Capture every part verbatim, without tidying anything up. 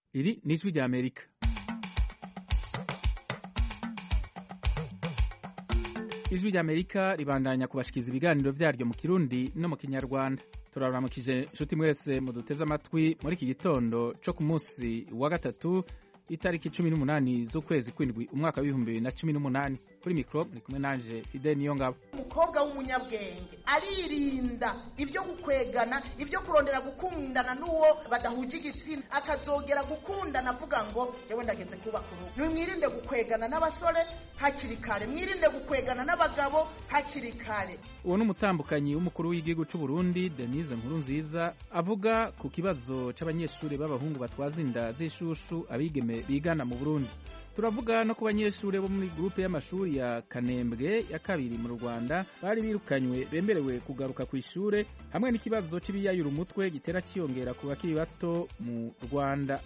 Iri ni ijwi ry'Amerika. Ijwi ry'Amerika ribandanya kubashikiriza ibiganiro vyaryo mu Kirundi no mu Kinyarwanda. Turaramukije nshuti mwese muduteze amatwi muri iki gitondo co ku munsi wa gatatu itariki cumi n'umunani z'ukwezi kw'indwi umwaka w'ibihumbi bibiri na cumi n'umunani. Kuri mikro muri kumwe nanje Fidel Niyongabo. Umukobwa w'umunyabwenge aririnda ivyo gukwegana, ivyo kurondera gukundana n'uwo badahuje igitsina, akazogera gukundana avuga ngo jewe ndageze kuba kuru. Mwirinde gukwegana n'abasore hakiri kare, mwirinde gukwegana n'abagabo hakiri kare. Uwo n'umutambukanyi w'umukuru w'igihugu c'u Burundi Denise Nkurunziza avuga ku kibazo c'abanyeshuri b'abahungu batwaza inda z'ishushu abigeme bigana mu Burundi. Turavuga no ku banyeshuri bo muri groupe y'amashuri ya Kanembwe ya kabiri mu Rwanda bari birukanywe bemerewe kugaruka ku ishure, hamwe n'ikibazo c'ibiyayura umutwe gitera ciyongera ku bakiri bato mu Rwanda.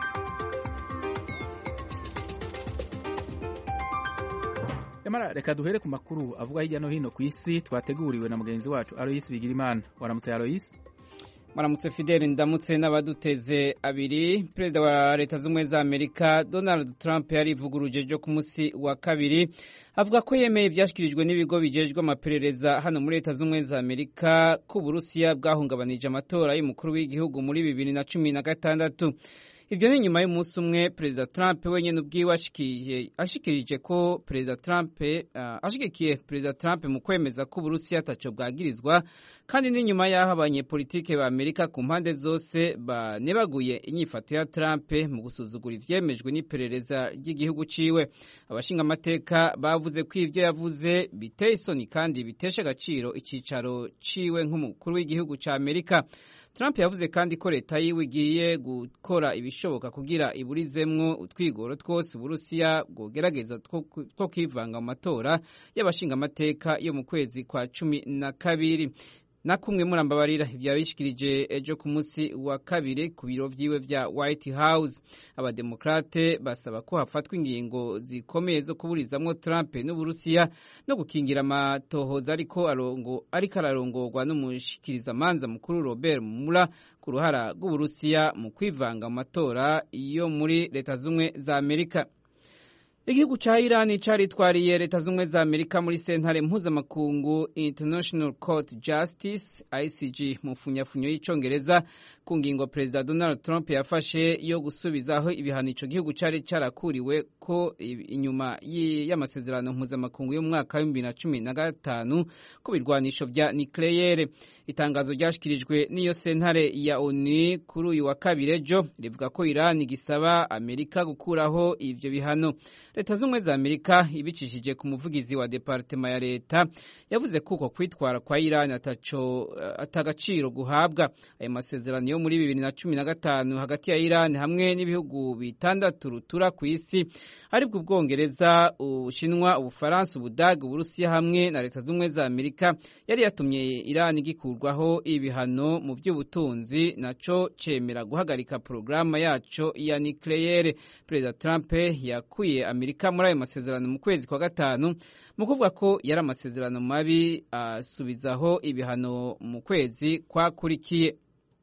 Yamara reka duhere ku makuru avuga hirya no hino ku isi twateguriwe na mugenzi wacu Alois Bigirimana. Waramutse Alois? Maramutse Fidel, ndamutse n'abaduteze abiri. Perezida wa Leta z'Ubumwe za Amerika Donald Trump yarivuguruje jo ku munsi wa kabiri avuga ko yemeye ivyashikirijwe n'ibigo bijejwe amaperereza hano muri Leta z'Ubumwe za Amerika ko Burusiya bwahungabanije amatora y'umukuru w'igihugu muri bibiri na cumi na gatandatu. Ivyo ni nyuma y'umunsi umwe Perezida Trump wenyene ubwiwe ashikirije ashikirije ko Perezida Trump uh, ashigikiye Perezida Trump mu kwemeza ko Burusiya ataco bwagirizwa, kandi ni nyuma y'aho abanyepolitike ba Amerika ku mpande zose banebaguye inyifato ya Trump mu gusuzugura ivyemejwe n'iperereza ry'igihugu ciwe. Abashinga amateka bavuze ko ivyo yavuze biteye isoni kandi bitesha agaciro icicaro ciwe nk'umukuru w'igihugu ca Amerika. Trump yavuze kandi ko leta yiwe igiye gukora ibishoboka kugira iburizemwo utwigoro twose Burusiya bwogerageza two kwivanga mu matora y'abashinga amateka yo mu kwezi kwa cumi na kabiri. Na kumwe murambabarira ivyabishikirije ejo ku munsi wa kabiri ku biro vyiwe vya White House. Abademokrate basaba ko hafatwa ingingo zikomeye zo kuburizamwo Trump n'Uburusiya no gukingira amatohoza ariko arongo ariko ararongorwa n'umushikiriza manza mukuru Robert Mueller ku ruhara rw'Uburusiya mu kwivanga mu matora yo muri Leta z'Ubumwe za Amerika. Igihugu ca Iran caritwariye Leta z'Ubumwe za Amerika muri sentare mpuzamakungu International Court Justice I C J mu funyafunyo y'icongereza ku ngingo Perezida Donald Trump yafashe yo gusubizaho ibihano ico gihugu cari carakuriwe ko inyuma y'amasezerano mpuzamakungu yo mu mwaka wa bibiri na cumi na gatanu ku birwanisho vya nucleaire. Itangazo ryashikirijwe n'iyo sentare ya O N U kuri uyu wa kabiri ejo rivuga ko Iran gisaba Amerika gukuraho ivyo bihano. Leta z'Ubumwe za Amerika ibicishije ku muvugizi wa departema ya leta yavuze ko uko kwitwara kwa Iran ataco atagaciro guhabwa. Ayo masezerano yo muri bibiri na cumi na gatanu hagati ya Iran hamwe n'ibihugu bitandatu rutura ku isi aribwo Ubwongereza, Ubushinwa, Ubufaransa, Ubudage, Uburusiya hamwe na Leta z'Ubumwe za Amerika yari yatumye Iran igikurwaho ibihano mu vy'ubutunzi naco cemera guhagarika programa yaco ya nucleaire. Perezida Trump yakuye Amerika muri ayo masezerano mu kwezi kwa gatanu mu kuvuga ko yari amasezerano mabi, asubizaho ibihano mu kwezi kwakurikiye.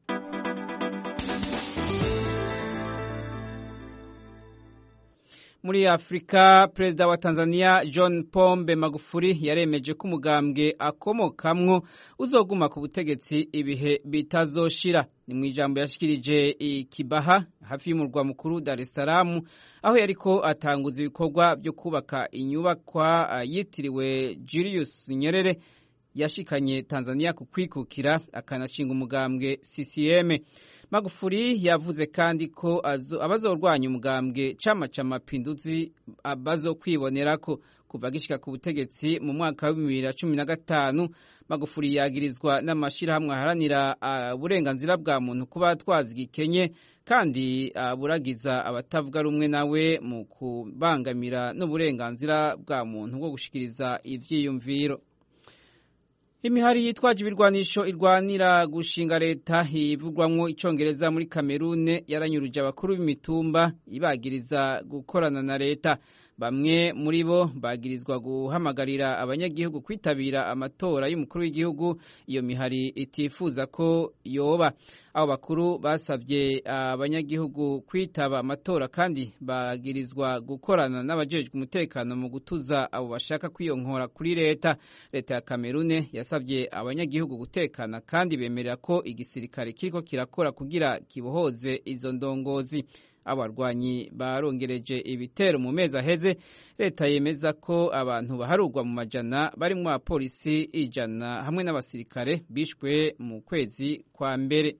Muri Afrika, Perezida wa Tanzania John Pombe Magufuli yaremeje ko umugambwe akomokamwo uzoguma ku butegetsi ibihe bitazoshira. Ni mu ijambo yashikirije Kibaha hafi y'umurwa mukuru Dar es Salaam, aho yariko atanguza ibikorwa byo kubaka inyubakwa yitiriwe Julius Nyerere yashikanye Tanzania ku kwikukira akanashinga umugambwe C C M. Magufuli yavuze kandi ko abazorwanya umugambwe Chama cha Mapinduzi abazo kwibonerako kuva gishika ku butegetsi mu mwaka wa bibiri na cumi na gatanu. Magufuli yagirizwa n'amashirahamwe aharanira uburenganzira bwa muntu kuba twazigikenye kandi buragiza abatavuga rumwe nawe mu kubangamira n'uburenganzira bwa muntu bwo gushikiriza ivyiyumviro. Imihari yitwaje ibirwanisho irwanira gushinga leta ivugwamwo icongereza muri Kamerune yaranyuruje abakuru b'imitumba ibagiriza gukorana na leta. bamwe muri bo bagirizwa guhamagarira abanyagihugu kwitabira amatora y'umukuru w'igihugu iyo mihari itifuza ko yoba. Abo bakuru basavye abanyagihugu kwitaba amatora kandi bagirizwa gukorana n'abajejwe umutekano mu gutuza abo bashaka kwiyonkora kuri leta. Leta ya Kamerune yasavye abanyagihugu gutekana kandi bemerera ko igisirikare kiriko kirakora kugira kibohoze izo ndongozi. Abarwanyi barongereje ibitero mu mezi aheze. Leta yemeza ko abantu baharugwa mu majana barimwo abapolisi ijana hamwe n'abasirikare bishwe mu kwezi kwa mbere.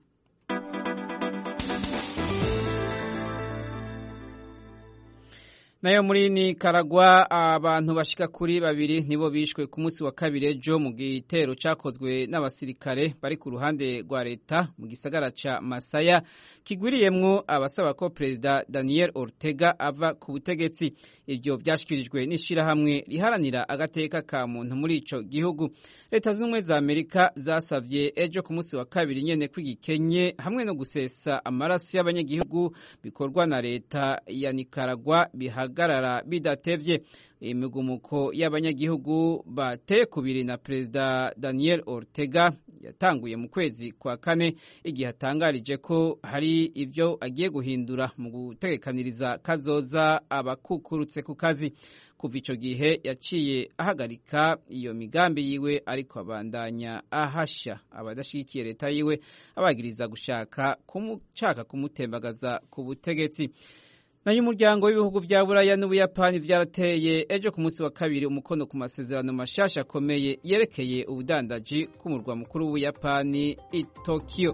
Nayo muri Nicaragua abantu bashika kuri babiri nibo bishwe ku munsi wa kabiri ejo mu gitero cakozwe n'abasirikare bari ku ruhande rwa leta mu gisagara ca Masaya kigwiriyemwo abasaba ko Perezida Daniel Ortega ava ku butegetsi. Ivyo vyashikirijwe n'ishirahamwe riharanira agateka ka muntu muri ico gihugu. Leta z'Ubumwe za Amerika zasavye ejo ku munsi wa kabiri nyene kwigikenye hamwe no gusesa amaraso y'abanyagihugu bikorwa na leta ya Nicaragua bihagarara bidatevye. Imigumuko y'abanyagihugu bateye kubiri na Perezida Daniel Ortega yatanguye mu kwezi kwa kane igihe atangarije ko hari ivyo agiye guhindura mu gutegekaniriza kazoza abakukurutse ku kazi. Kuva ico gihe yaciye ahagarika iyo migambi yiwe ariko abandanya ahasha abadashikiye leta yiwe abagiriza gushaka kumushaka kumutembagaza ku butegetsi. Nayo umuryango w'ibihugu vya Buraya n'Ubuyapani vyarateye ejo ku munsi wa kabiri umukono ku masezerano mashasha akomeye yerekeye ubudandaji ku murwa mukuru w'Ubuyapani i Tokyo.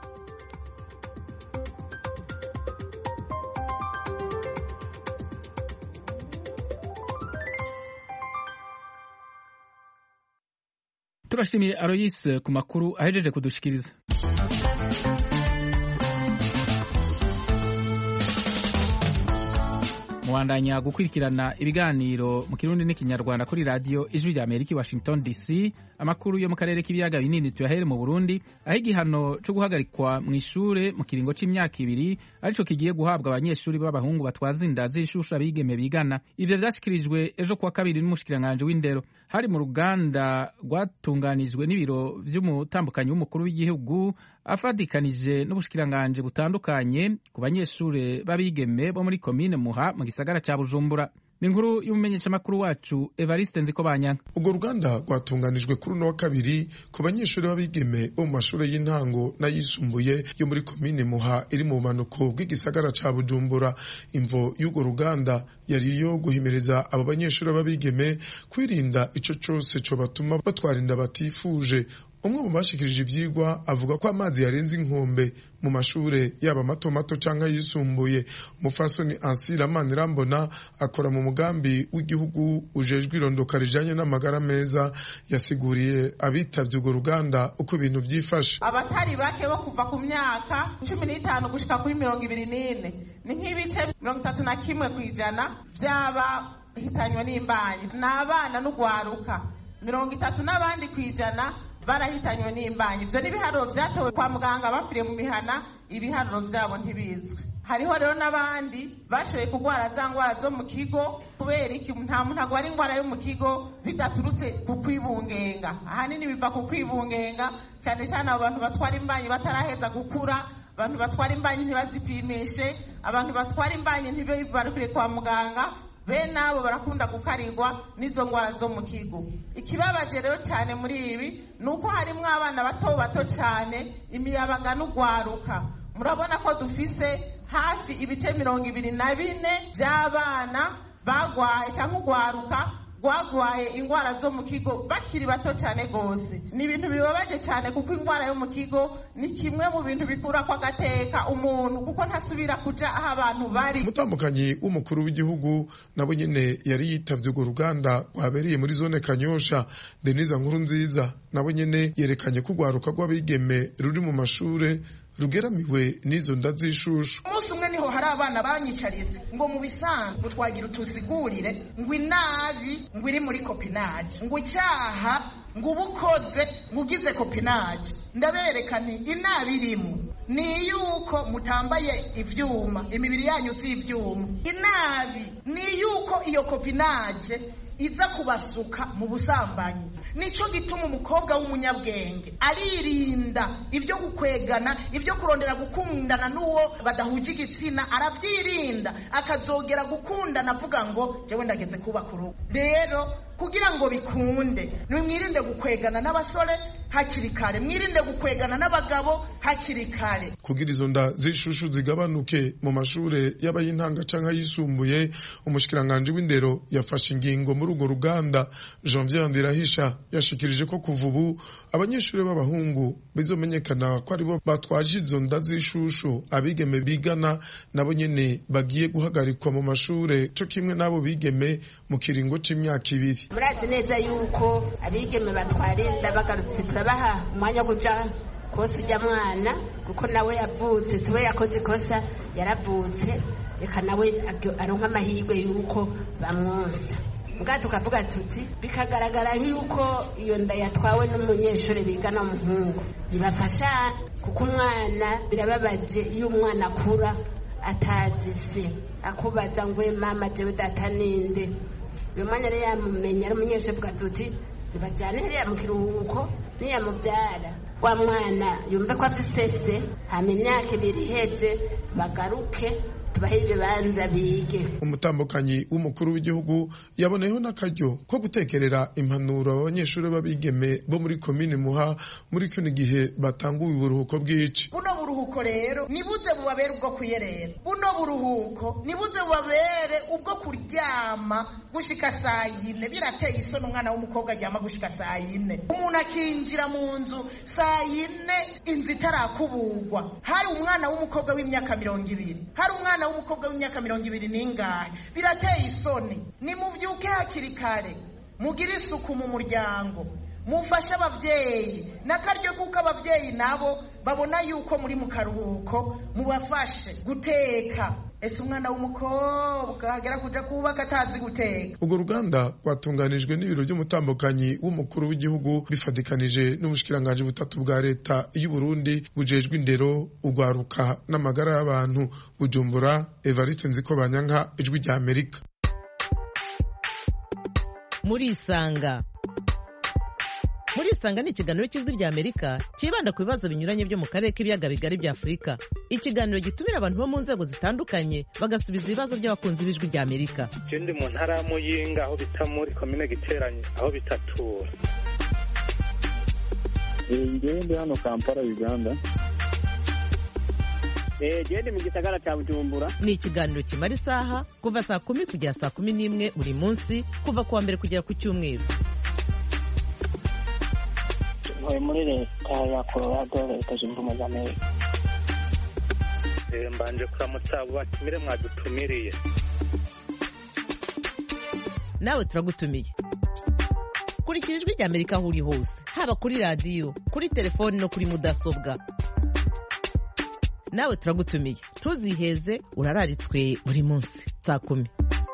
Turashimiye Alois ku makuru ahejeje kudushikiriza. Mwandanya gukurikirana ibiganiro mu Kirundi n'Ikinyarwanda kuri radio Ijwi rya Amerika i Washington D C. Amakuru yo mu karere k'ibiyaga binini tuyahere mu Burundi aho igihano cyo guhagarikwa mu ishure mu kiringo c'imyaka ibiri arico kigiye guhabwa abanyeshuri b'abahungu batwaza inda z'ishusha bigeme bigana. Ivyo vyashikirijwe ejo kuwa kabiri n'umushikiranganje w'indero hari mu ruganda rwatunganijwe n'ibiro vy'umutambukanyi w'umukuru w'igihugu afadikanije n'ubushikiranganje butandukanye ku banyeshure babigeme bo muri komine Muha mu gisagara ca Bujumbura. Ni inkuru y'umumenyesha makuru wacu Evariste Nzikobanyanga. Ubwo ruganda rwatunganijwe kuri uno wa kabiri ku banyeshuri babigeme bo mu mashuri y'intango n'ayisumbuye yo muri komine Muha iri mu manuko bw'igisagara ca Bujumbura. Imvo y'ugo ruganda yari yo guhimiriza abo banyeshuri babigeme kwirinda ico cose co batuma batwarinda batifuje. Umwe mu bashikirije ivyigwa avuga ko amazi yarenze inkombe mu mashure yaba mato mato canke yisumbuye. Umufasoni Ansira Manirambona akora mu mugambi w'igihugu ujejwe irondoka rijanye n'amagara meza yasiguriye abitavye urwo ruganda uko ibintu vyifashe. Abatari bake bo kuva ku myaka cumi n'itanu gushika kuri mirongo ibiri n'ine ni nk'ibice mirongo itatu na kimwe kw'ijana vy'aba hitanywa n'imbanyi n'abana n'ugwaruka, mirongo itatu n'abandi kw'ijana barahitanywe n'imbanyi. Ivyo n'ibiharuro vyatowe kwa muganga bafiriye mu mihana, ibiharuro vyabo ntibizwe. Hariho rero n'abandi bashoboye kugwara za ngwara zo mu kigo kubera iki nta muntu agwara ingwara yo mu kigo bidaturutse ku kwibungenga. Ahanini biva ku kwibungenga, cyane cyane abo bantu batwara imbanyi bataraheza gukura, abantu batwara imbanyi ntibazipimishe, abantu batwara imbanyi ntibibarukire kwa muganga, bene abo barakunda gukarirwa n'izo ngwara zo mu kigo. Ikibabaje rero cyane muri ibi nuko harimwo abana bato bato cyane, imiyabaga n'ugwaruka. Murabona ko dufise hafi ibice mirongo ibiri na bine by'abana bagwaye cyangwa ugwaruka gwagwaye ingwara zo mu kigo bakiri bato cyane gose. Ni ibintu bibabaje cyane kuko ingwara yo mu kigo ni kimwe mu bintu bikura kwa gateka umuntu kuko ntasubira kuja aho abantu bari. Umutambukanyi w'umukuru w'igihugu nabo nyene yari yitavye urwo ruganda rwabereye muri zone Kanyosha. Denise Nkurunziza nabo nyene yerekanye ko ugwaruka rw'abigeme ruri mu mashure rugeramiwe n'izo nda z'ishushu. Umunsi umwe niho hari abana banyicarize ngo mu bisanzwe twagira utusigurire ngo inabi ngo iri muri copinage, ngo icyaha ngo ubukoze ngo ugize copinage. Ndabereka nti inabi irimo ni yuko mutambaye ivyuma, imibiri yanyu si ivyuma. Inabi ni yuko iyo kopinaje iza kubasuka mu busambanyi. Nico gituma umukobwa w'umunyabwenge aririnda ivyo gukwegana, ivyo kurondera gukundana n'uwo badahuje igitsina, aravyirinda akazogera gukundana avuga ngo jewe ndageze kubaka urugo. Rero kugira ngo bikunde mwirinde gukwegana n'abasore hakiri kare, mwirinde gukwegana n'abagabo hakiri kare. Kugira izo nda z'ishushu zigabanuke mu mashure y'abayintanga canke yisumbuye, umushikiranganje w'indero yafashe ingingo muri urwo ruganda. Janvier Ndirahisha yashikirije ko kuva ubu abanyeshuri b'abahungu bizomenyekana ko aribo batwaje izo nda z'ishushu, abigeme bigana nabo nyene bagiye guhagarikwa mu mashure co kimwe nabo bigeme mu kiringo c'imyaka ibiri. Murazi neza yuko abigeme batwarinda bagarutse turabaha umwanya wo kuja kose ujya mwana, kuko nawe yavutse, siwe yakoze ikosa, yaravutse, reka nawe aronka amahirwe yuko bamwonsa. Mbwa tukavuga tuti bikagaragara yuko iyo nda yatwawe n'umunyeshuri bigana umuhungu, nibafasha kuko umwana birababaje iyo umwana akura atazi se, akubaza ngo mama jewe data ninde. Uyu mwana rero yamumenya ari umunyeshuri, bwa tuti nibajane rero mu kiruhuko niyamubyara wa mwana yumve ko afise se, hama imyaka ibiri iheze bagaruke tubahe ibibanza bige. Umutambukanyi w'umukuru w'igihugu yaboneyeho n'akaryo ko gutekerera impanuro abanyeshuri b'abigeme bo muri komine Muha muri kino gihe batanguye uburuhuko bw'ici. Buno buruhuko rero nibuze bubabere ubwo kuyerera, buno buruhuko nibuze bubabere ubwo kuryama gushika saa yine. Birateye isoni umwana w'umukobwa aryama gushika saa yine, umuntu akinjira mu nzu saa yine inzu itarakubugwa. Hari umwana w'umukobwa w'imyaka mirongo ibiri, hari umwana w'umukobwa w'imyaka mirongo ibiri n'ingahe. Birateye isoni. Nimuvyuke hakiri kare, mugire isuku mu muryango, mufashe abavyeyi n'akaryo kuko abavyeyi nabo babona yuko muri mu karuhuko, mubafashe guteka. Ese umwana w'umukobwa agera kuja kubaka atazi guteka? Urwo ruganda rwatunganijwe n'ibiro by'umutambukanyi w'umukuru w'igihugu bifadikanije n'ubushikiranganje butatu bwa leta y'u Burundi bujejwe indero, ugwaruka n'amagara y'abantu. Bujumbura, Evariste Nzikobanyanka, Ijwi rya Amerika. Muri Isanga. Muri Isanga ni ikiganiro cy'Ijwi rya Amerika kibanda ku bibazo binyuranye byo mu karere k'ibiyaga bigari bya Afurika. Ikiganiro gitumira abantu bo mu nzego zitandukanye bagasubiza ibibazo by'abakunzi b'Ijwi rya Amerika. Je ndi mu ntara ya Muyinga aho bita muri komine Giteranye aho bitatura. Ngewe ndi hano Kampala, Uganda. Eh, je ndi mu gisagara cya Bujumbura. Ni ikiganiro kimara isaha kuva saa kumi kugera saa kumi n'imwe buri munsi, kuva kuwa mbere kugera ku cyumweru. Ntuye muri leta ya Colorado, leta zunze ubumwe za Amerika. Eh, mbanje kuramutsa batumire mwadutumiriye. Nawe turagutumiye. Kurikira Ijwi rya Amerika aho uri hose, haba kuri radiyo, kuri telefoni no kuri mudasobwa. Nawe turagutumiye, ntuziheze, urararitswe buri munsi saa kumi.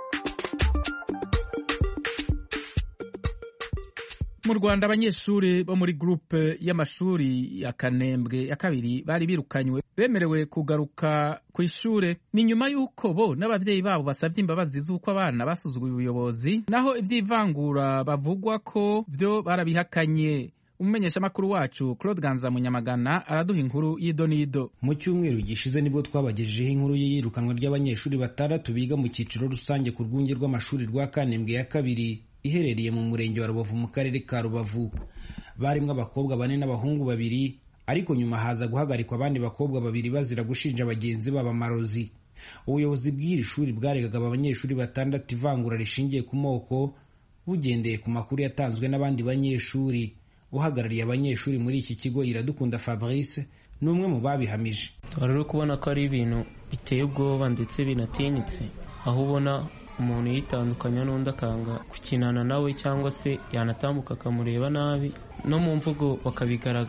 Mu Rwanda abanyeshuri bo muri groupe y'amashuri ya Kanembwe ya kabiri bari birukanywe bemerewe kugaruka ku ishure. Ni nyuma y'uko bo n'abavyeyi babo basavye imbabazi z'uko abana basuzuguye ubuyobozi, naho ivy'ivangura bavugwa ko vyo barabihakanye. Umumenyeshamakuru wacu Claude Ganza Munyamagana araduha inkuru y'idonido. Mu cyumweru gishize nibwo twabagejejeho inkuru y'iyirukanwa ry'abanyeshuri batandatu biga mu cyiciro rusange ku rwunge rw'amashuri rwa Kanembwe ya kabiri iherereye mu murenge wa Rubavu mu karere ka Rubavu. Barimwe abakobwa bane n'abahungu babiri, ariko nyuma haza guhagarikwa abandi bakobwa babiri bazira gushinja bagenzi babo amarozi. Ubuyobozi bw'iri shuri bwaregaga abanyeshuri batandatu ivangura rishingiye ku moko bugendeye ku makuru yatanzwe n'abandi banyeshuri. Uhagarariye abanyeshuri muri iki kigo Iradukunda Fabrice n'umwe mu babihamije. Rero kubona ko ari ibintu biteye ubwoba ndetse binatinyitse, aho ubona umuntu yitandukanya n'undi akanga kukinana nawe cyangwa se yanatambuka akamureba nabi, no mu mvugo bakabigaragaza.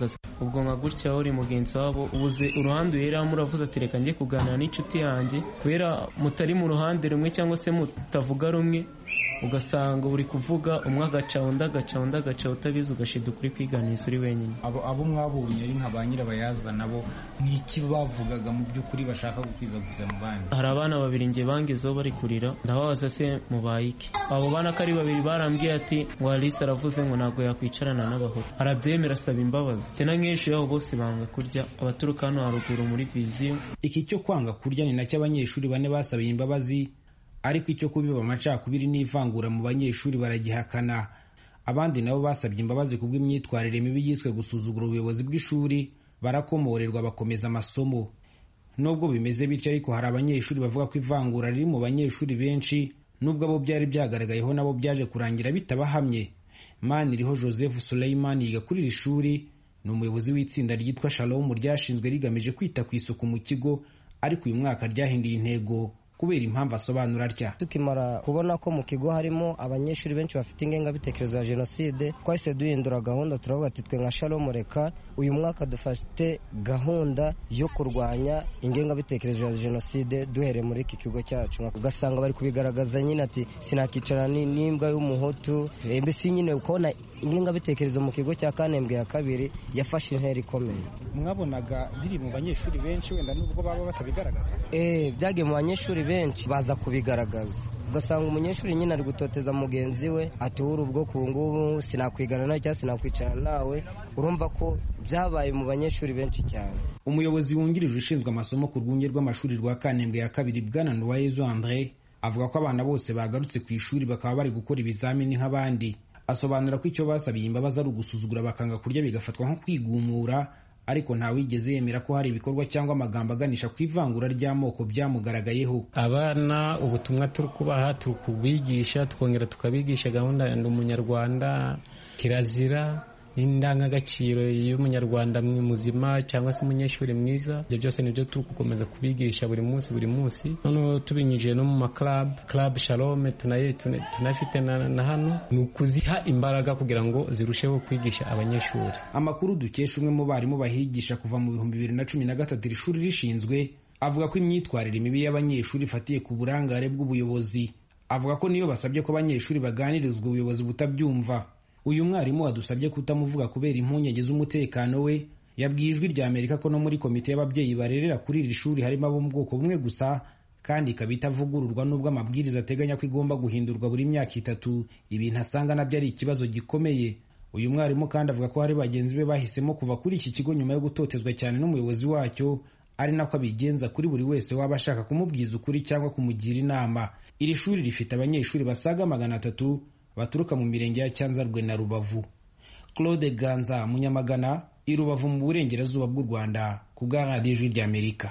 ubwo nka gutya uri mugenzi wabo ubuze uruhande uheramo uravuze ati reka njye kuganira n'inshuti yanjye kubera mutari mu ruhande rumwe cyangwa se mutavuga rumwe ugasanga uri kuvuga umwe agaca undi agaca undi agaca utabizi ugashida ukuri kwiganisa uri wenyine. abo abo mwabonye ari nka ba nyirabayazana bo ni iki bavugaga mu by'ukuri bashaka gukwizaguza mu bandi? Hari abana babiri nge bangezeho bari kurira ndababaza se mubaye iki? Abo bana ko ari babiri barambwiye ati ngo Alice aravuze ngo ntabwo yakwicarana n'abahoro, arabyemera asaba imbabazi tena nk'ejo yabo bose banga kurya abaturuka hano haruguru muri viziyo. Iki cyo kwanga kurya ni nacyo abanyeshuri bane basabiye imbabazi, ariko icyo kubiba amacakubiri n'ivangura mu banyeshuri baragihakana. Abandi nabo basabye imbabazi kubw'imyitwarire mibi yiswe gusuzugura ubuyobozi bw'ishuri, barakomorerwa bakomeza amasomo. Nubwo bimeze bityo ariko hari abanyeshuri bavuga ko ivangura riri mu banyeshuri benshi, nubwo abo byari byagaragayeho nabo byaje kurangira bitabahamye. Maniriho Joseph Suleiman yiga kuri iri shuri, ni umuyobozi w'itsinda ryitwa Shalom ryashinzwe rigamije kwita ku isuku mu kigo, ariko uyu mwaka ryahinduye intego kubera impamvu asobanura atya. Tukimara kubona ko mu kigo harimo abanyeshuri benshi bafite ingengabitekerezo ya jenoside, twahise duhindura gahunda turavuga ati twe nka Shalom reka uyu mwaka dufate gahunda yo kurwanya ingengabitekerezo ya jenoside duhereye muri iki kigo cyacu. Ugasanga bari kubigaragaza nyine ati sinakicara n'imbwa y'umuhutu, mbese nyine ukabona ingengabitekerezo mu kigo cya Kanembwe ya kabiri yafashe intera ikomeye. Mwabonaga biri mu banyeshuri benshi wenda nubwo baba batabigaragaza? Eh, byagiye mu banyeshuri benshi baza kubigaragaza, ugasanga umunyeshuri nyine ari gutoteza mugenzi we ati uri ubwoko ubu ngubu sinakwigana nawe cyangwa sinakwicarana nawe. Urumva ko byabaye mu banyeshuri benshi cyane. Umuyobozi wungirije ushinzwe amasomo ku rwunge rw'amashuri rwa Kanembwe ya kabiri Bwana Nduwayezu Andre avuga ko abana bose bagarutse ku ishuri bakaba bari gukora ibizamini nk'abandi. Asobanura ko icyo basabiye imbabazi ari ugusuzugura bakanga kurya bigafatwa nko kwigumura, ariko ntawigeze yemera ko hari ibikorwa cyangwa amagambo aganisha ku ivangura ry'amoko byamugaragayeho. Abana ubutumwa turi kubaha turi kubigisha, twongera tukabigisha gahunda ya Ndi Umunyarwanda, kirazira n'indangagaciro y'umunyarwanda muzima cyangwa se umunyeshuri mwiza. Ibyo byose nibyo turi gukomeza kubigisha buri munsi buri munsi, noneho tubinyujije no mu maclub club Shalom tunaye tunafite na, na hano ni ukuziha imbaraga kugira ngo zirusheho kwigisha abanyeshuri. Amakuru dukesha umwe mu barimu bahigisha kuva mu bihumbi bibiri na cumi na gatatu iri shuri rishinzwe avuga ko imyitwarire mibi y'abanyeshuri ifatiye ku burangare bw'ubuyobozi. Avuga ko niyo basabye ko abanyeshuri baganirizwa ubuyobozi butabyumva. Uyu mwarimu wadusabye kutamuvuga kubera impungenge z'umutekano we, yabwiye Ijwi rya Amerika ko no muri komite y'ababyeyi barerera kuri iri shuri harimo abo mu bwoko bumwe gusa, kandi ikaba itavugururwa n'ubwo amabwiriza ateganya ko igomba guhindurwa buri myaka itatu. Ibintu asanga nabyo ari ikibazo gikomeye. Uyu mwarimu kandi avuga ko hari bagenzi be bahisemo kuva kuri iki kigo nyuma yo gutotezwa cyane n'umuyobozi wacyo, ari nako abigenza kuri buri wese waba ashaka kumubwiza ukuri cyangwa kumugira inama. Iri shuri rifite abanyeshuri basaga magana atatu baturuka mu mirenge ya Cyanzarwe na Rubavu. Claude Ganza Munyamagana, i Rubavu mu burengerazuba bw'u Rwanda, ku bwa Radio Ijwi rya Amerika.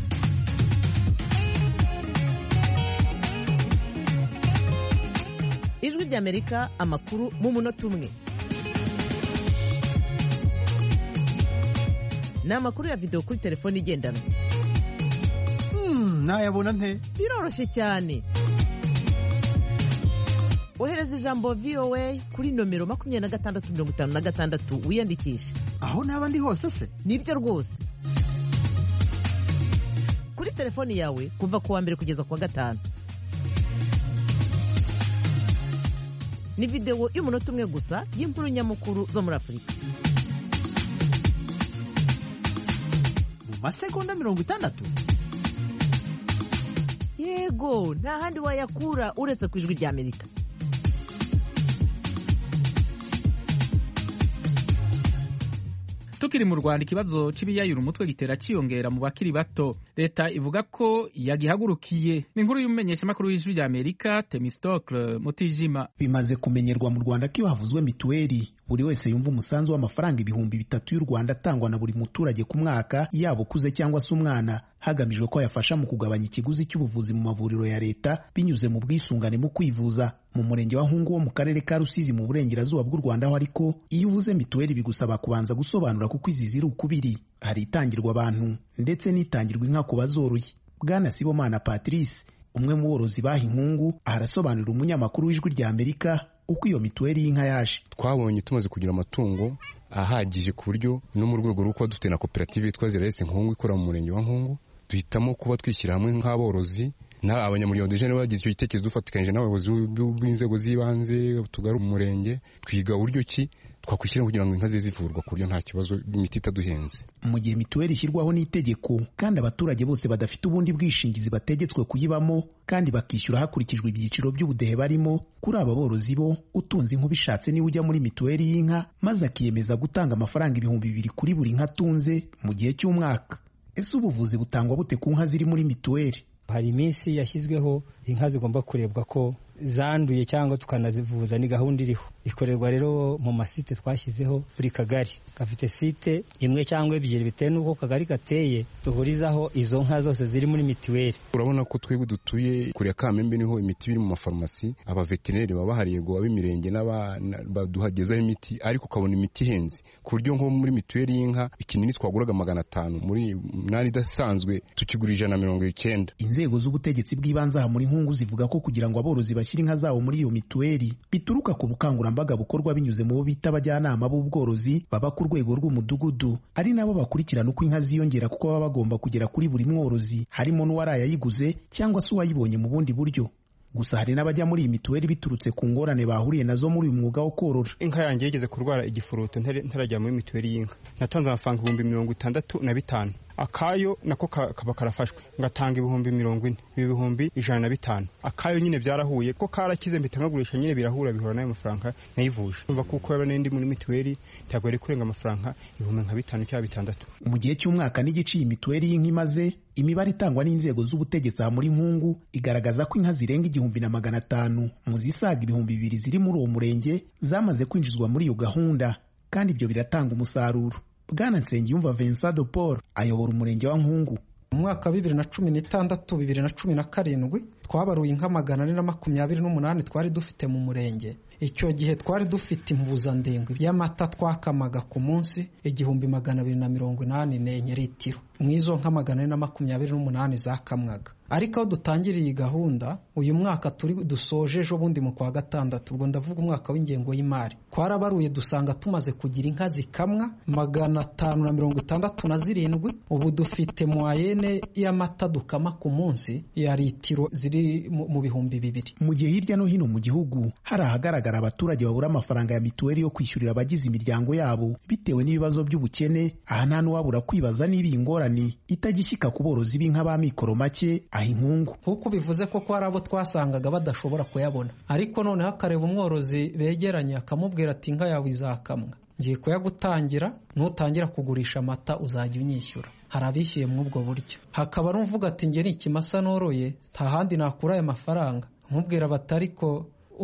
Ijwi rya Amerika, amakuru mu munota umwe. Ni amakuru ya video kuri telefone igendanwa. Hmm, nayabona nte? Biroroshye cyane. Ohereza ijambo V O A kuri nomero makumyabiri na gatandatu mirongo itanu na gatandatu wiyandikishe. Aho naba ndi hose se? Nibyo rwose. Kuri telefoni yawe kuva ku wa mbere kugeza ku wa gatanu. Ni video y'umunota umwe gusa y'inkuru nyamukuru zo muri Afurika. Mu masegonda mirongo itandatu? Yego, nta handi wayakura uretse ku Ijwi rya Amerika. Tukiri mu Rwanda, ikibazo c'ibiyayura umutwe gitera ciyongera mu bakiri bato. Leta ivuga ko yagihagurukiye. Ni inkuru y'umumenyesha makuru w'Ijwi rya Amerika Temistocle Mutijima. Bimaze kumenyerwa mu Rwanda ko iyo havuzwe mituweli buri wese yumva umusanzu w'amafaranga ibihumbi bitatu y'u Rwanda atangwa na buri muturage ku mwaka, yaba ukuze cyangwa se umwana, hagamijwe ko yafasha mu kugabanya ikiguzi cy'ubuvuzi mu mavuriro ya leta binyuze mu bwisungane mu kwivuza. Mu murenge wa Hungu wo mu karere ka Rusizi mu burengerazuba bw'u Rwanda ho ariko iyo uvuze mituweli bigusaba kubanza gusobanura kuko izi ziri ukubiri. Hari itangirwa abantu ndetse n'itangirwa inka ku bazoroye. Bwana Sibomana Patrice, umwe mu borozi baha inkungu, arasobanurira umunyamakuru w'Ijwi rya Amerika uko iyo mituweli y'inka yaje. Twabonye tumaze kugira amatungo ahagije ku buryo no mu rwego rwo kuba dufite na koperative yitwa Zirarese Nkungu ikora mu murenge wa Nkungu, duhitamo kuba twishyira hamwe nk'aborozi na abanyamuryango deje bagize icyo gitekerezo dufatikanyije n'abayobozi b'inzego z'ibanze tugara mu murenge, twiga uburyo ki twakwishyira kugira ngo inka ze zivurwa ku buryo nta kibazo imiti itaduhenze. Mu gihe mituweli ishyirwaho n'itegeko kandi abaturage bose badafite ubundi bwishingizi bategetswe kuyibamo kandi bakishyura hakurikijwe ibyiciro by'ubudehe barimo, kuri aba borozi bo utunze inka ubishatse niwe ujya muri mituweli y'inka maze akiyemeza gutanga amafaranga ibihumbi bibiri kuri buri nka atunze mu gihe cy'umwaka. Ese ubuvuzi butangwa bute ku nka ziri muri mituweli? Hari iminsi yashyizweho inka zigomba kurebwa ko zanduye cyangwa tukanazivuza, ni gahunda iriho ikorerwa rero mu masite twashyizeho. Buri kagari gafite site imwe cyangwa ebyiri bitewe n'uko kagari gateye, duhurizaho izo nka zose ziri muri mituweli. Urabona ko twebwe dutuye kuri Kamembe niho imiti iri mu mafarumasi, abaveterineri baba bahariye ngo ab'imirenge baduhagezaho imiti, ariko ukabona imiti ihenze ku buryo nko muri mituweli y'inka ikinini twaguraga magana atanu muri nari idasanzwe tukigura ijana na mirongo icyenda. Inzego z'ubutegetsi bw'ibanze aha muri Nkungu zivuga ko kugira ngo aborozi bashyire inka zabo muri iyo mituweli bituruka ku bukangurambaga bukorwa binyuze mu bo bita abajyanama b'ubworozi baba ku rwego rw'umudugudu, ari nabo bakurikirana uko inka ziyongera kuko baba bagomba kugera kuri buri mworozi, harimo n'uwarayayiguze cyangwa se uwayibonye mu bundi buryo. Gusa hari n'abajya muri iyi mituweli biturutse ku ngorane bahuriye nazo muri uyu mwuga wo korora. Inka yanjye yigeze kurwara igifuruto ntarajya muri mituweli y'inka, natanze amafaranga ibihumbi mirongo itandatu na bitanu. Akayo nako kaba karafashwe ngatanga ibihumbi mirongo ine, ibihumbi ijana na bitanu. Akayo nyine byarahuye ko karakize mpita nkagurisha nyine birahura bihura n'ayo mafaranga nayivuje. Umva kuko yaba n'indi muri mituweli cyagore kurenga amafaranga ibihumbi nka bitanu cyangwa bitandatu. Mu gihe cy'umwaka n'igice iyi mituweli y'inka imaze, imibare itangwa n'inzego z'ubutegetsi aha muri Nkungu igaragaza ko inka zirenga igihumbi na magana atanu mu zisaga ibihumbi bibiri ziri muri uwo murenge zamaze kwinjizwa muri iyo gahunda, kandi ibyo biratanga umusaruro. Bwana Nsengiyumva Vincent de Paul ayobora umurenge wa Nkungu. Mu mwaka wa bibiri na cumi n'itandatu bibiri na cumi na karindwi twabaruye inka magana ane na makumyabiri n'umunani twari dufite mu murenge. Icyo gihe twari dufite impuzandengo y'amata twakamaga ku munsi igihumbi magana abiri na mirongo inani n'enye litiro. Mu izo nka magana ane na makumyabiri n'umunani zakamwaga. Ariko aho dutangiriye iyi gahunda uyu mwaka turi dusoje ejo bundi mu kwa gatandatu, ubwo ndavuga umwaka w'ingengo y'imari, twarabaruye dusanga tumaze kugira inka zikamwa magana atanu na mirongo itandatu na zirindwi. Ubu dufite moyenne y'amata dukama ku munsi ya litiro ziri mu bihumbi bibiri. Mu gihe hirya no hino mu gihugu hari ahagaragara abaturage babura amafaranga ya mituweli yo kwishyurira abagize imiryango yabo bitewe n'ibibazo by'ubukene, aha nta n'uwabura kwibaza niba iyi ngorane itagishyika ku borozi b'inka ba mikoro make aha Nkungu. Kuko bivuze ko ko hari abo twasangaga badashobora kuyabona, ariko noneho akareba umworozi begeranye akamubwira ati inka yawe izakamwa, ngiye kuyagutangira, nutangira kugurisha amata uzajya unyishyura. Hari abishyuye muri ubwo buryo. Hakaba rumvuga ati nge ni ikimasa noroye nta handi nakura aya mafaranga, nkubwira batari ko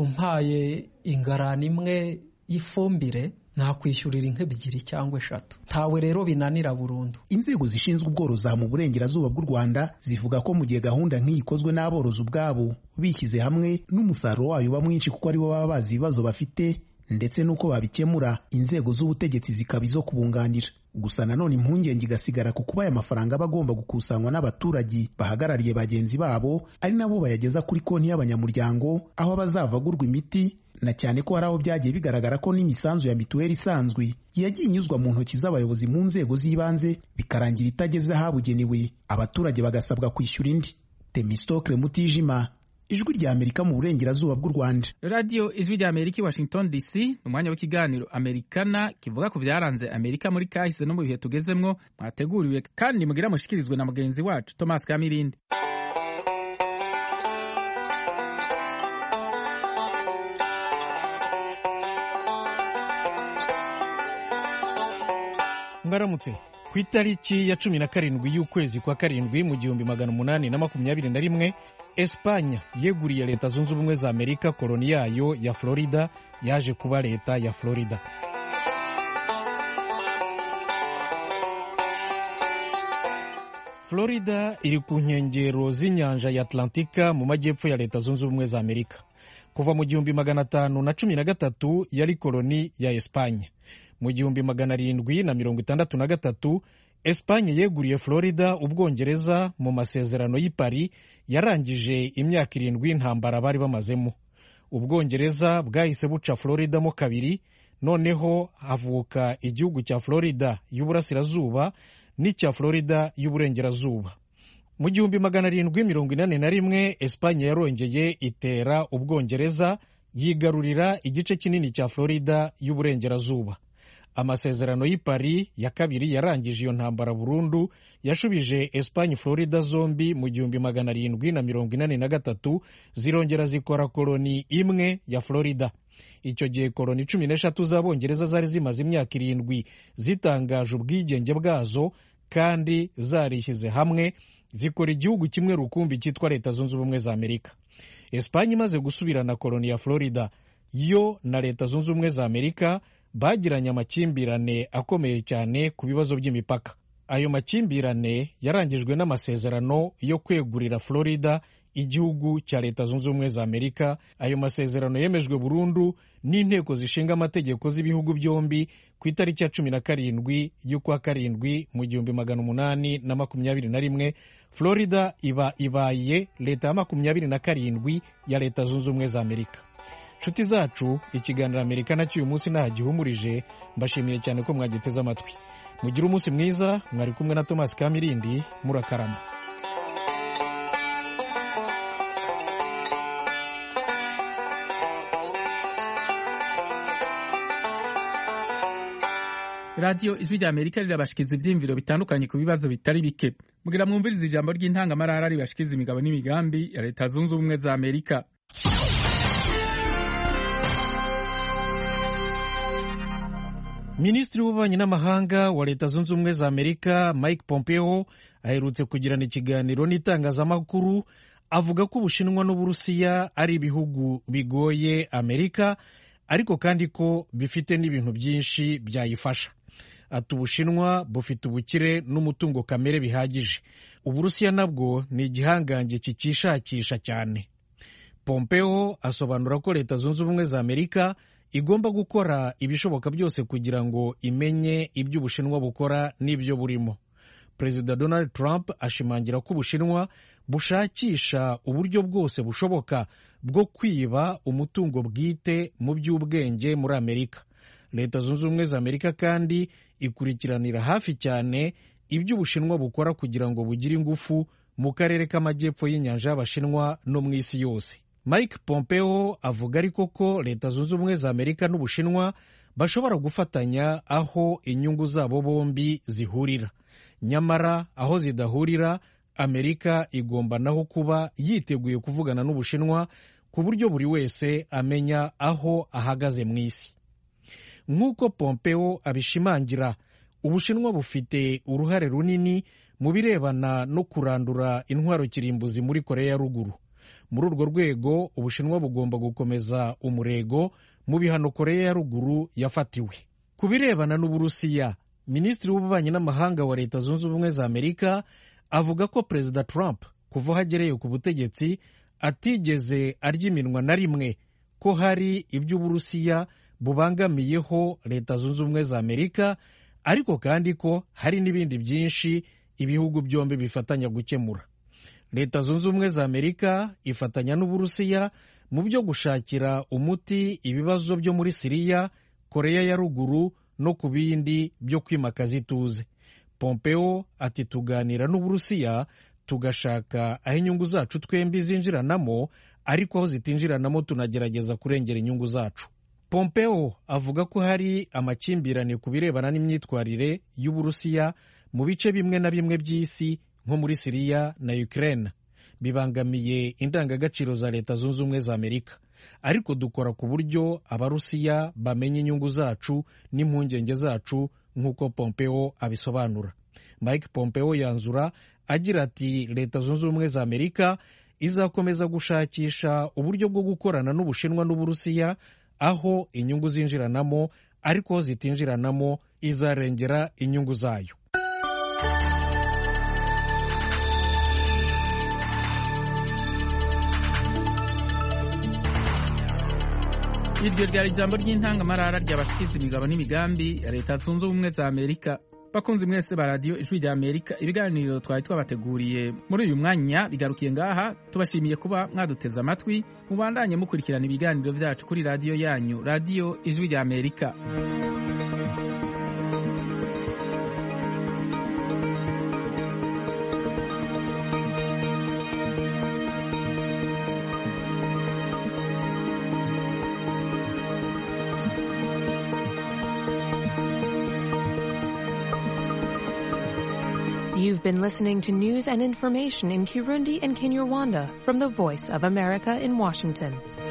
umpaye ingarani imwe y'ifumbire nakwishyurira inka ebyiri cyangwa eshatu. Tawe rero binanira burundu. Inzego zishinzwe ubworozi mu burengerazuba bw'u Rwanda zivuga ko mu gihe gahunda nk'iyi ikozwe n'aborozi ubwabo bishyize hamwe, n'umusaruro wayo uba mwinshi kuko aribo baba bazi ibibazo bafite ndetse n'uko babikemura, inzego z'ubutegetsi zikaba izo kubunganira. Gusa nanone impungenge igasigara ku kuba aya mafaranga aba agomba gukusanywa n'abaturage bahagarariye bagenzi babo, ari nabo bayageza kuri konti y'abanyamuryango aho abazava agurwa imiti, na cyane ko hari aho byagiye bigaragara ko n'imisanzu ya mituweli isanzwe yagiye inyuzwa mu ntoki z'abayobozi mu nzego z'ibanze bikarangira itageze ahabugenewe, abaturage bagasabwa kwishyura indi. Temistokle Mutijima, Ijwi rya Amerika mu burengerazuba bw'u Rwanda. Radio Ijwi rya Amerika Washington D C, umwanya w'ikiganiro Amerikana kivuga ku byaranze Amerika muri kahise no mu bihe tugezemwo, mwateguriwe kandi mugira mushikirizwe na mugenzi wacu Thomas Kamirindi. Mwaramutse. Ku itariki ya cumi na karindwi y'ukwezi kwa karindwi mu gihumbi magana umunani na makumyabiri na rimwe, Espanya yeguriye Leta Zunze Ubumwe za Amerika koloni yayo ya Florida, yaje kuba leta ya Florida. Florida iri ku nkengero z'inyanja ya Atlantika mu majyepfo ya Leta Zunze Ubumwe za Amerika. Kuva mu gihumbi magana atanu na cumi na gatatu yari koloni ya Espanya. Mu gihumbi magana arindwi na mirongo itandatu na gatatu Espanye yeguriye Florida Ubwongereza mu masezerano y'i Paris yarangije imyaka irindwi intambara bari bamazemo. Ubwongereza bwahise buca Florida mo kabiri, noneho havuka igihugu cya Florida y'uburasirazuba n'icya Florida y'uburengerazuba. Mu gihumbi magana arindwi mirongo inani na rimwe Espanye yarongeye itera Ubwongereza, yigarurira igice kinini cya Florida y'uburengerazuba. Amasezerano y'i Paris ya kabiri yarangije iyo ntambara burundu, yashubije Espanye Florida zombi mu gihumbi magana arindwi na mirongo inani na gatatu, zirongera zikora koloni imwe ya Florida. Icyo gihe koloni cumi n'eshatu z'Abongereza zari zimaze imyaka irindwi zitangaje ubwigenge bwazo kandi zarishyize hamwe zikora igihugu kimwe rukumbi cyitwa Leta Zunze Ubumwe za Amerika. Espanye imaze gusubirana koloni ya Florida, yo na Leta Zunze Ubumwe za Amerika bagiranye amakimbirane akomeye cyane ku bibazo by'imipaka. Ayo makimbirane yarangijwe n'amasezerano yo kwegurira Florida igihugu cya Leta Zunze Ubumwe za Amerika. Ayo masezerano yemejwe burundu n'inteko zishinga amategeko z'ibihugu byombi ku itariki ya cumi na karindwi y'ukwa karindwi mu gihumbi magana umunani na makumyabiri na rimwe. Florida iba ibaye leta ya makumyabiri na karindwi ya Leta Zunze Ubumwe za Amerika. Nshuti zacu, ikiganiro Amerika nacyo uyu munsi nahagihumurije. Mbashimiye cyane ko mwagiteze amatwi. Mugire umunsi mwiza. Mwari kumwe na Thomas Kamirindi. Murakarama. Radio Ijwi rya Amerika rirabashikiza ivyiyumviro bitandukanye ku bibazo bitari bike. Mugira mwumviriza ijambo ry'intangamarara ribashikiza imigabo n'imigambi ya Leta Zunze Ubumwe za Amerika. Minisitiri w'ububanyi n'amahanga wa Leta Zunze Ubumwe za Amerika Mike Pompeo aherutse kugirana ikiganiro n'itangazamakuru, avuga ko Ubushinwa n'Uburusiya ari ibihugu bigoye Amerika, ariko kandi ko bifite n'ibintu byinshi byayifasha. Ati Ubushinwa bufite ubukire n'umutungo kamere bihagije, Uburusiya nabwo ni igihangange kikishakisha cyane. Pompeo asobanura ko Leta Zunze Ubumwe za Amerika igomba gukora ibishoboka byose kugira ngo imenye ibyo Ubushinwa bukora n'ibyo burimo. Perezida Donald Trump ashimangira ko Ubushinwa bushakisha uburyo bwose bushoboka bwo kwiba umutungo bwite mu by'ubwenge muri Amerika. Leta Zunze Ubumwe za Amerika kandi ikurikiranira hafi cyane ibyo Ubushinwa bukora kugira ngo bugire ingufu mu karere k'amajyepfo y'inyanja y'Abashinwa no mu isi yose. Mike Pompeo avuga ariko ko Leta Zunze Ubumwe za Amerika n'Ubushinwa bashobora gufatanya aho inyungu zabo bombi zihurira. Nyamara aho zidahurira, Amerika igomba naho kuba yiteguye kuvugana n'Ubushinwa ku buryo buri wese amenya aho ahagaze mu isi. Nk'uko Pompeo abishimangira, Ubushinwa bufite uruhare runini mu birebana no kurandura intwaro kirimbuzi muri Korea ya Ruguru. Muri urwo rwego, Ubushinwa bugomba gukomeza umurego mu bihano Korea ya Ruguru yafatiwe. Ku birebana n'Uburusiya, Minisitiri w'ububanyi n'amahanga wa Leta Zunze Ubumwe za Amerika avuga ko Perezida Trump kuva aho agereye ku butegetsi atigeze arya iminwa na rimwe ko hari ibyo Uburusiya bubangamiyeho Leta Zunze Ubumwe za Amerika, ariko kandi ko hari n'ibindi byinshi ibihugu byombi bifatanya gukemura. Leta Zunze Ubumwe za Amerika ifatanya n'Uburusiya mu byo gushakira umuti ibibazo byo muri Siriya, Korea ya Ruguru no ku bindi byo kwimakaza ituze. Pompeo ati tuganira n'Uburusiya tugashaka aho inyungu zacu twembi zinjiranamo, ariko aho zitinjiranamo tunagerageza kurengera inyungu zacu. Pompeo avuga ko hari amakimbirane ku birebana n'imyitwarire y'Uburusiya mu bice bimwe na bimwe by'isi nko muri Siriya na Ukraine, bibangamiye indangagaciro za Leta Zunze Ubumwe za Amerika, ariko dukora ku buryo Abarusiya bamenya inyungu zacu n'impungenge zacu nk'uko Pompeo abisobanura. Mike Pompeo yanzura agira ati Leta Zunze Ubumwe za Amerika izakomeza gushakisha uburyo bwo gukorana n'Ubushinwa n'Uburusiya aho inyungu zinjiranamo, ariko aho zitinjiranamo izarengera inyungu zayo. Iryo ryari ijambo ry'intangamarara ry'abashikiza imigabo n'imigambi ya Leta Zunze Ubumwe za Amerika. bakunzi mwese ba radiyo ijwi rya amerika ibiganiro twari twabateguriye muri uyu mwanya bigarukiye ngaha. tubashimiye kuba mwaduteze amatwi. mubandanye mukurikirana ibiganiro vyacu kuri radiyo yanyu, radiyo ijwi rya amerika. You've been listening to news and information in Kirundi and Kinyarwanda from the Voice of America in Washington.